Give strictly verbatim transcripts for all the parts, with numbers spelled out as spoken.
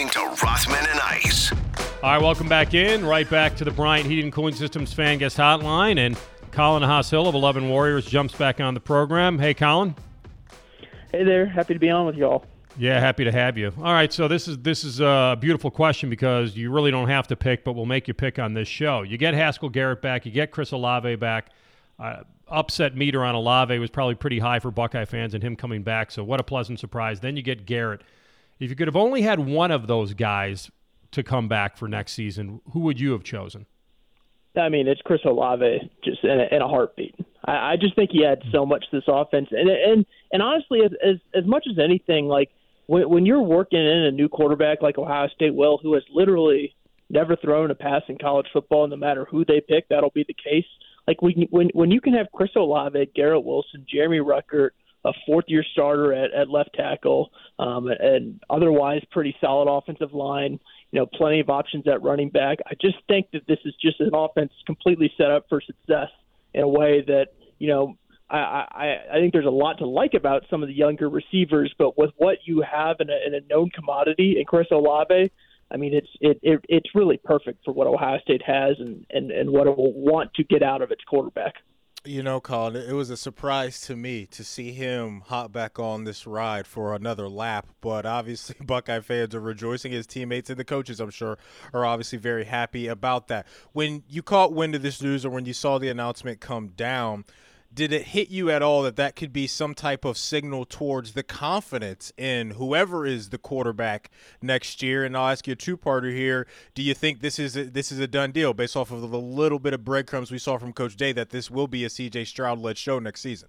listening to Rothman and Ice. All right, welcome back in. Right back to the Bryant Heating and Cooling Systems Fan Guest Hotline. And Colin Haas-Hill of eleven Warriors jumps back on the program. Hey, Colin. Hey there. Happy to be on with y'all. Yeah, happy to have you. All right, so this is this is a beautiful question because you really don't have to pick, but we'll make you pick on this show. You get Haskell Garrett back. You get Chris Olave back. Uh, upset meter on Olave was probably pretty high for Buckeye fans and him coming back, so what a pleasant surprise. Then you get Garrett. If you could have only had one of those guys to come back for next season, who would you have chosen? I mean, it's Chris Olave just in a, in a heartbeat. I, I just think he had so much to this offense. And and, and honestly, as, as as much as anything, like when, when you're working in a new quarterback like Ohio State will, who has literally never thrown a pass in college football, no matter who they pick, that'll be the case. Like when, when when you can have Chris Olave, Garrett Wilson, Jeremy Ruckert, a fourth-year starter at, at left tackle, um, and otherwise pretty solid offensive line, you know, plenty of options at running back. I just think that this is just an offense completely set up for success in a way that, you know, I, I, I think there's a lot to like about some of the younger receivers, but with what you have in a, in a known commodity in Chris Olave, I mean, it's it, it it's really perfect for what Ohio State has and, and, and what it will want to get out of its quarterback. You know, Colin, it was a surprise to me to see him hop back on this ride for another lap. But obviously, Buckeye fans are rejoicing. His teammates and the coaches, I'm sure, are obviously very happy about that. When you caught wind of this news or when you saw the announcement come down, did it hit you at all that that could be some type of signal towards the confidence in whoever is the quarterback next year? And I'll ask you a two-parter here. Do you think this is a, this is a done deal based off of the little bit of breadcrumbs we saw from Coach Day that this will be a C J Stroud-led show next season?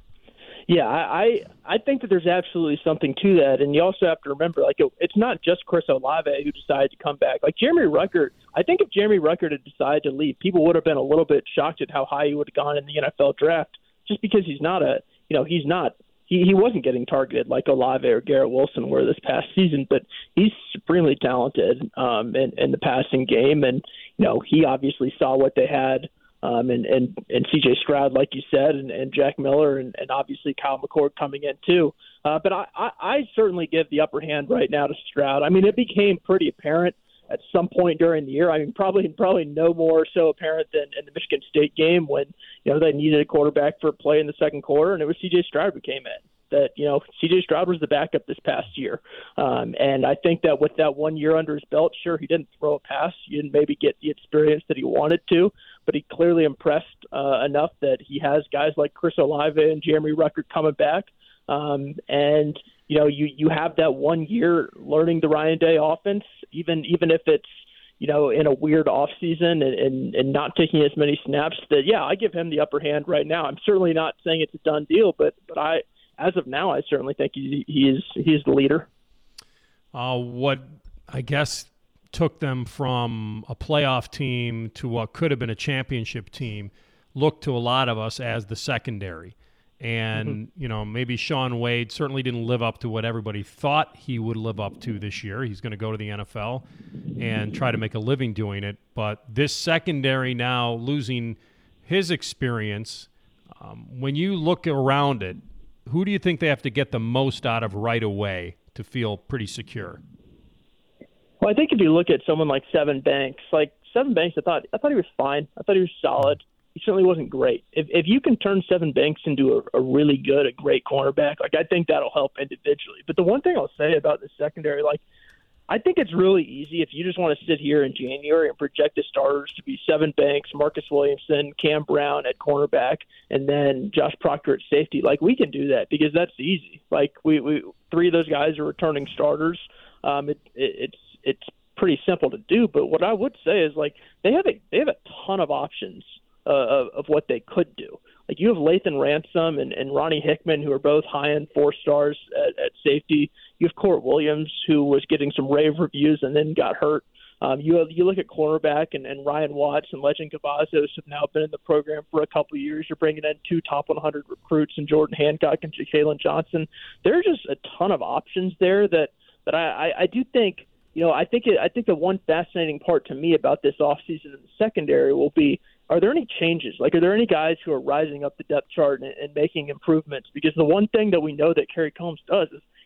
Yeah, I I think that there's absolutely something to that, and you also have to remember, like, it, it's not just Chris Olave who decided to come back. Like Jeremy Ruckert, I think if Jeremy Ruckert had decided to leave, people would have been a little bit shocked at how high he would have gone in the N F L draft, just because he's not a, you know, he's not, he, he wasn't getting targeted like Olave or Garrett Wilson were this past season, but he's supremely talented um, in, in the passing game, and you know, he obviously saw what they had. Um, and, and, and C J Stroud, like you said, and, and Jack Miller, and, and obviously Kyle McCord coming in too. Uh, but I, I, I certainly give the upper hand right now to Stroud. I mean, it became pretty apparent at some point during the year. I mean, probably probably no more so apparent than in the Michigan State game when, you know, they needed a quarterback for a play in the second quarter, and it was C J Stroud who came in. That, you know, C J Stroud was the backup this past year. Um, and I think that with that one year under his belt, sure, he didn't throw a pass. He didn't maybe get the experience that he wanted to, but he clearly impressed uh, enough that he has guys like Chris Olave and Jeremy Ruckert coming back. Um, and, you know, you, you have that one year learning the Ryan Day offense, even even if it's, you know, in a weird off season and, and, and not taking as many snaps, that, yeah, I give him the upper hand right now. I'm certainly not saying it's a done deal, but but I – as of now, I certainly think he, he is he is the leader. Uh, what I guess took them from a playoff team to what could have been a championship team looked to a lot of us as the secondary. And, mm-hmm. you know, maybe Sean Wade certainly didn't live up to what everybody thought he would live up to this year. He's going to go to the N F L and try to make a living doing it. But this secondary now losing his experience, um, when you look around it, who do you think they have to get the most out of right away to feel pretty secure? Well, I think if you look at someone like Sevyn Banks, like Sevyn Banks, I thought I thought he was fine. I thought he was solid. He certainly wasn't great. If if you can turn Sevyn Banks into a, a really good, a great cornerback, like I think that'll help individually. But the one thing I'll say about the secondary, like I think it's really easy if you just want to sit here in January and project the starters to be Sevyn Banks, Marcus Williamson, Cam Brown at cornerback, and then Josh Proctor at safety. Like, we can do that because that's easy. Like, we, we three of those guys are returning starters. Um, it, it, it's it's pretty simple to do. But what I would say is, like, they have a they have a ton of options uh, of, of what they could do. Like, you have Lathan Ransom and, and Ronnie Hickman, who are both high-end four stars at, at safety. You have Court Williams, who was getting some rave reviews and then got hurt. Um, you have, you look at cornerback, and, and Ryan Watts and Legend Cavazos have now been in the program for a couple of years. You're bringing in two top one hundred recruits in Jordan Hancock and Jalen Johnson. There are just a ton of options there that, that I, I, I do think, you know, I think it, I think the one fascinating part to me about this offseason in the secondary will be, are there any changes? Like, are there any guys who are rising up the depth chart and, and making improvements? Because the one thing that we know that Kerry Combs does is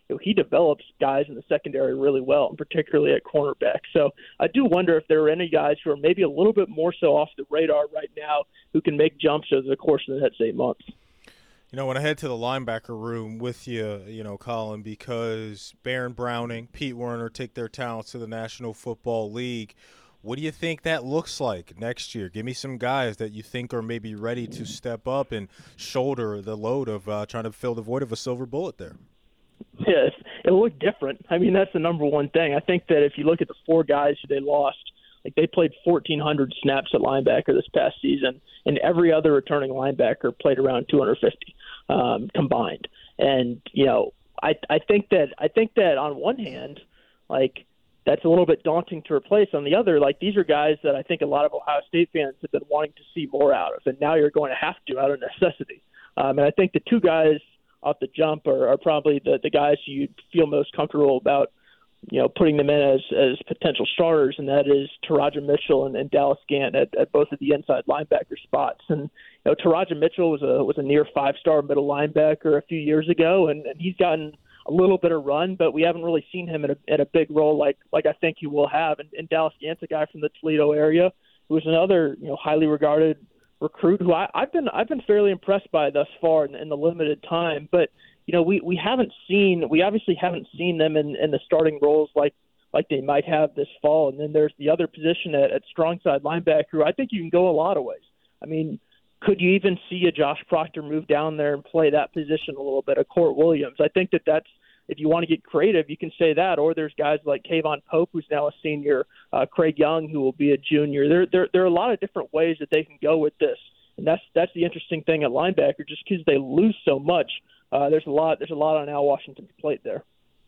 you know, he develops guys in the secondary really well, and particularly at cornerback. So I do wonder if there are any guys who are maybe a little bit more so off the radar right now who can make jumps over the course of the next eight months. You know, when I head to the linebacker room with you, you know, Colin, because Baron Browning, Pete Werner take their talents to the National Football League, what do you think that looks like next year? Give me some guys that you think are maybe ready to step up and shoulder the load of uh, trying to fill the void of a silver bullet there. Yes, it'll look different. I mean, that's the number one thing. I think that if you look at the four guys who they lost, like they played fourteen hundred snaps at linebacker this past season, and every other returning linebacker played around two hundred fifty um, combined. And you know, I I think that I think that on one hand, like that's a little bit daunting to replace. On the other, like these are guys that I think a lot of Ohio State fans have been wanting to see more out of, and now you're going to have to out of necessity. Um, and I think the two guys off the jump are, are probably the, the guys you feel most comfortable about, you know, putting them in as, as potential starters, and that is Taraja Mitchell and, and Dallas Gant at, at both of the inside linebacker spots. And you know, Taraja Mitchell was a was a near five-star middle linebacker a few years ago, and, and he's gotten a little bit of run, but we haven't really seen him in a, in a big role like like I think he will have. And, and Dallas Gant's a guy from the Toledo area who is another you know highly regarded recruit who I, I've been I've been fairly impressed by thus far in, in the limited time. But you know we, we haven't seen we obviously haven't seen them in, in the starting roles like like they might have this fall. And then there's the other position at, at strong side linebacker. I think you can go a lot of ways. I mean, could you even see a Josh Proctor move down there and play that position a little bit? A Court Williams. I think that that's, if you want to get creative, you can say that. Or there's guys like Kayvon Pope, who's now a senior, uh, Craig Young, who will be a junior. There, there, there are a lot of different ways that they can go with this, and that's that's the interesting thing at linebacker. Just because they lose so much, uh, there's a lot there's a lot on Al Washington's plate there.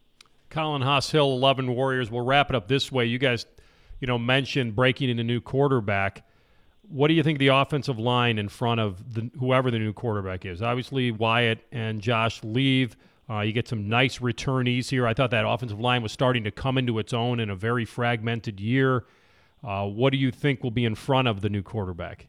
Colin Hass-Hill, eleven Warriors. We'll wrap it up this way. You guys, you know, mentioned breaking in a new quarterback. What do you think of the offensive line in front of the, whoever the new quarterback is? Obviously, Wyatt and Josh leave. Uh, you get some nice returnees here. I thought that offensive line was starting to come into its own in a very fragmented year. Uh, what do you think will be in front of the new quarterback?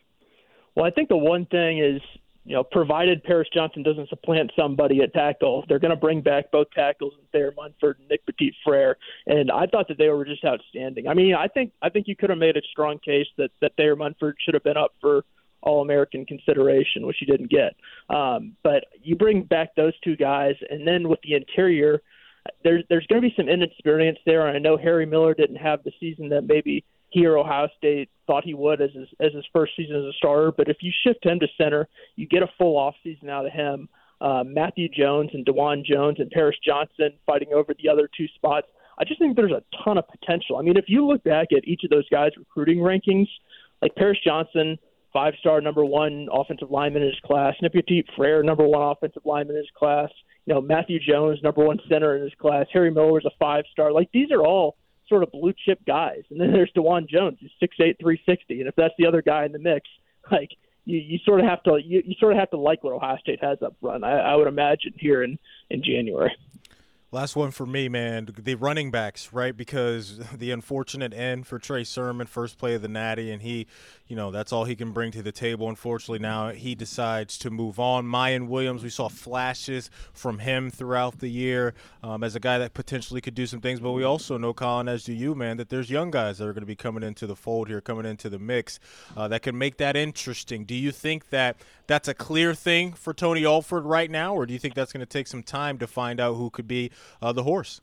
Well, I think the one thing is, you know, provided Paris Johnson doesn't supplant somebody at tackle, they're going to bring back both tackles in Thayer Munford and Nick Petit-Frere. And I thought that they were just outstanding. I mean, I think I think you could have made a strong case that, that Thayer Munford should have been up for All-American consideration, which he didn't get. Um, but you bring back those two guys, and then with the interior, there's there's going to be some inexperience there. And I know Harry Miller didn't have the season that maybe he or Ohio State thought he would as his, as his first season as a starter. But if you shift him to center, you get a full offseason out of him. Uh, Matthew Jones and DeJuan Jones and Paris Johnson fighting over the other two spots. I just think there's a ton of potential. I mean, if you look back at each of those guys' recruiting rankings, like Paris Johnson, five-star number one offensive lineman in his class, Nick Petit-Frere, number one offensive lineman in his class, you know, Matthew Jones, number one center in his class, Harry Miller was a five-star. Like, these are all sort of blue-chip guys. And then there's DeJuan Jones, who's six eight, three sixty. And if that's the other guy in the mix, like, you, you sort of have to you, you sort of have to like what Ohio State has up front, I, I would imagine, here in, in January. Last one for me, man, the running backs, right? Because the unfortunate end for Trey Sermon, first play of the Natty, and he, you know, that's all he can bring to the table. Unfortunately, now he decides to move on. Mayan Williams, we saw flashes from him throughout the year um, as a guy that potentially could do some things. But we also know, Colin, as do you, man, that there's young guys that are going to be coming into the fold here, coming into the mix uh, that can make that interesting. Do you think that that's a clear thing for Tony Alford right now, or do you think that's going to take some time to find out who could be Uh, the horse?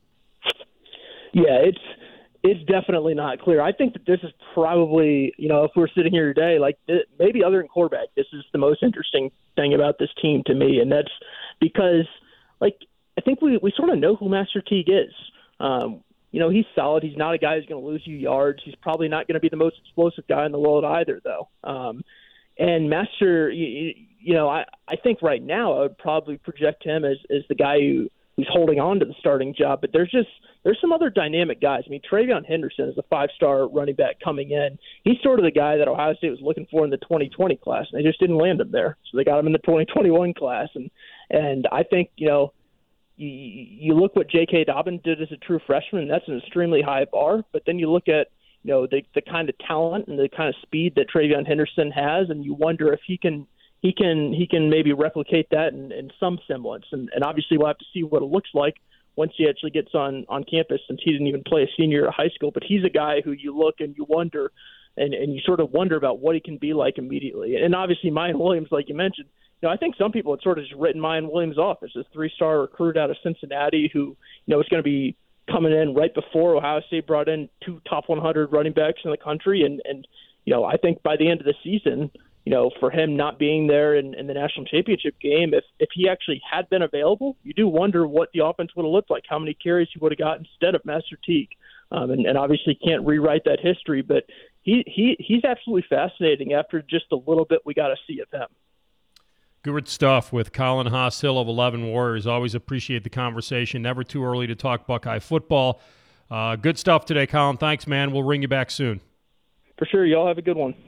Yeah, it's it's definitely not clear. I think that this is probably, you know, if we're sitting here today, like th- maybe other than quarterback, this is the most interesting thing about this team to me, and that's because, like, I think we, we sort of know who Master Teague is. Um, you know, he's solid. He's not a guy who's going to lose you yards. He's probably not going to be the most explosive guy in the world either, though. Um, and Master, you, you know, I, I think right now I would probably project him as, as the guy who who's holding on to the starting job. But there's just there's some other dynamic guys. I mean, Travion Henderson is a five-star running back coming in. He's sort of the guy that Ohio State was looking for in the twenty twenty class, and they just didn't land him there. So they got him in the twenty twenty-one class. And and I think, you know, you, you look what J K. Dobbins did as a true freshman, and that's an extremely high bar. But then you look at, you know, the, the kind of talent and the kind of speed that Travion Henderson has, and you wonder if he can – He can he can maybe replicate that in, in some semblance, and, and obviously we'll have to see what it looks like once he actually gets on, on campus, since he didn't even play a senior at high school. But he's a guy who you look and you wonder, and, and you sort of wonder about what he can be like immediately. And obviously Mayan Williams, like you mentioned, you know, I think some people had sort of just written Mayan Williams off as a three-star recruit out of Cincinnati who, you know, is going to be coming in right before Ohio State brought in two top one hundred running backs in the country. And, and you know, I think by the end of the season, you know, for him not being there in, in the national championship game, if, if he actually had been available, you do wonder what the offense would have looked like, how many carries he would have got instead of Master Teague. Um, and, and obviously can't rewrite that history, but he, he he's absolutely fascinating after just a little bit we got to see of him. Good stuff with Colin Hass-Hill of eleven Warriors. Always appreciate the conversation. Never too early to talk Buckeye football. Uh, good stuff today, Colin. Thanks, man. We'll ring you back soon. For sure. Y'all have a good one.